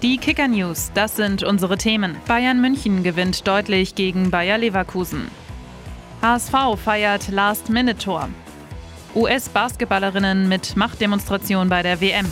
Die Kicker-News, das sind unsere Themen. Bayern München gewinnt deutlich gegen Bayer Leverkusen. HSV feiert Last-Minute-Tor. US-Basketballerinnen mit Machtdemonstration bei der WM.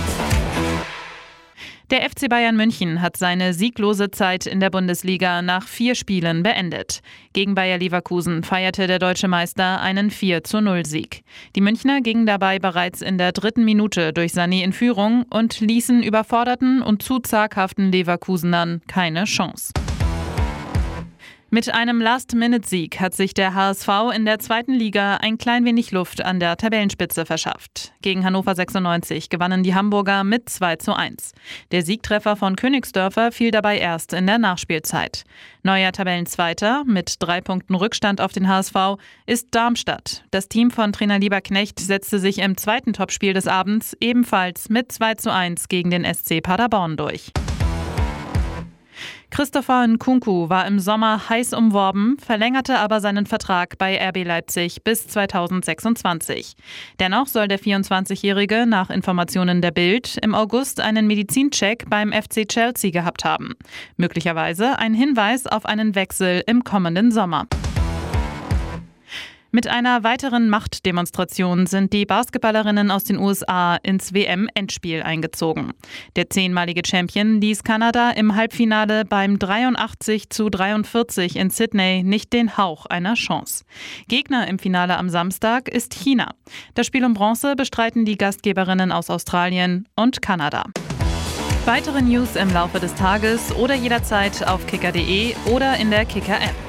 Der FC Bayern München hat seine sieglose Zeit in der Bundesliga nach 4 Spielen beendet. Gegen Bayer Leverkusen feierte der deutsche Meister einen 4:0-Sieg. Die Münchner gingen dabei bereits in der 3. Minute durch Sané in Führung und ließen überforderten und zu zaghaften Leverkusenern keine Chance. Mit einem Last-Minute-Sieg hat sich der HSV in der 2. Liga ein klein wenig Luft an der Tabellenspitze verschafft. Gegen Hannover 96 gewannen die Hamburger mit 2:1. Der Siegtreffer von Königsdörfer fiel dabei erst in der Nachspielzeit. Neuer Tabellenzweiter mit 3 Punkten Rückstand auf den HSV ist Darmstadt. Das Team von Trainer Lieberknecht setzte sich im zweiten Topspiel des Abends ebenfalls mit 2:1 gegen den SC Paderborn durch. Christopher Nkunku war im Sommer heiß umworben, verlängerte aber seinen Vertrag bei RB Leipzig bis 2026. Dennoch soll der 24-Jährige nach Informationen der Bild im August einen Medizincheck beim FC Chelsea gehabt haben. Möglicherweise ein Hinweis auf einen Wechsel im kommenden Sommer. Mit einer weiteren Machtdemonstration sind die Basketballerinnen aus den USA ins WM-Endspiel eingezogen. Der 10-malige Champion ließ Kanada im Halbfinale beim 83:43 in Sydney nicht den Hauch einer Chance. Gegner im Finale am Samstag ist China. Das Spiel um Bronze bestreiten die Gastgeberinnen aus Australien und Kanada. Weitere News im Laufe des Tages oder jederzeit auf kicker.de oder in der Kicker-App.